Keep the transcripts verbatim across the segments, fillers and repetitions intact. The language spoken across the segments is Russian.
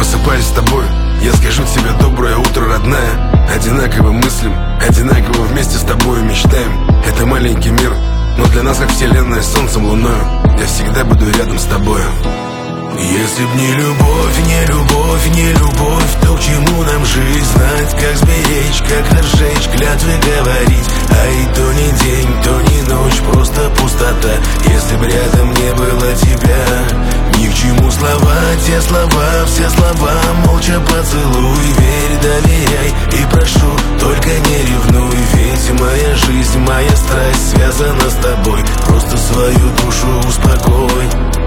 просыпаюсь с тобой, я скажу тебе доброе утро, родная. Одинаково мыслим, одинаково вместе с тобой мечтаем. Это маленький мир, но для нас как вселенная с солнцем, луною. Я всегда буду рядом с тобою. Если б не любовь, не любовь, не любовь, то к чему нам жить? Знать, как сберечь, как разжечь, клятвы говорить. А и то не день, то не ночь, просто пустота. Если б рядом не было тебя, ни к чему слова, те слова, все слова. Молча поцелуй, верь, доверяй и прошу, только не ревнуй. Ведь моя жизнь, моя страсть связана с тобой. Просто свою душу успокой.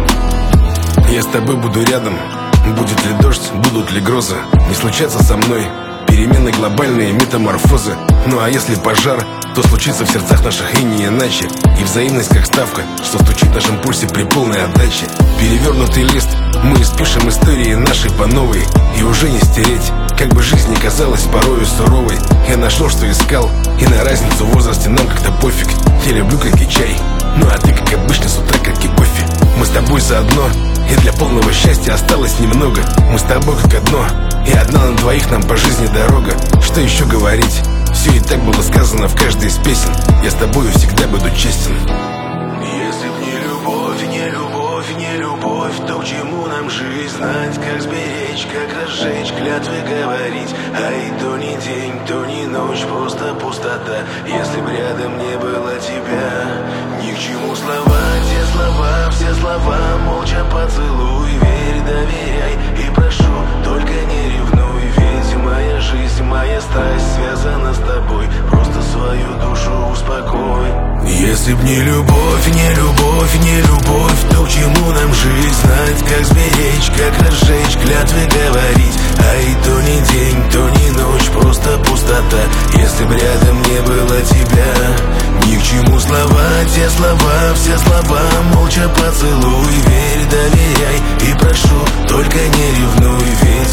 Я с тобой буду рядом. Будет ли дождь, будут ли грозы, не случатся со мной перемены глобальные, метаморфозы. Ну а если пожар, то случится в сердцах наших и не иначе. И взаимность как ставка, что стучит в нашем пульсе при полной отдаче. Перевернутый лист, мы испишем истории нашей по новой. И уже не стереть, как бы жизнь ни казалась порою суровой. Я нашел, что искал, и на разницу в возрасте нам как-то пофиг. Я люблю как и чай, ну а ты как обычно с утра как и кофе. Мы с тобой заодно, и для полного счастья осталось немного. Мы с тобой как одно, и одна на двоих нам по жизни дорога. Что еще говорить? Все и так было сказано в каждой из песен. Я с тобою всегда буду честен. Если б не любовь, не любовь, не любовь, то к чему нам жить? Знать, как сберечь, как разжечь, клятвы говорить. А и то не день, то не ночь, просто пустота. Если б рядом не было тебя, ни к чему слова, те слова, все слова. Молча поцелуй, верь, доверяй и прошу, только не ревнуй. Ведь моя жизнь, моя страсть связана с тобой. Просто свою душу успокой. Если б не любовь, не любовь, не любовь, то к чему нам жить? Знать, как сберечь, как разжечь, клятвы говорить. А и то не день, то не ночь, просто пустота. Если б рядом не было тебя, ни к чему слова, те слова, все слова. Молча поцелуй, верь, доверяй и прошу, только не ревнуй. Верь,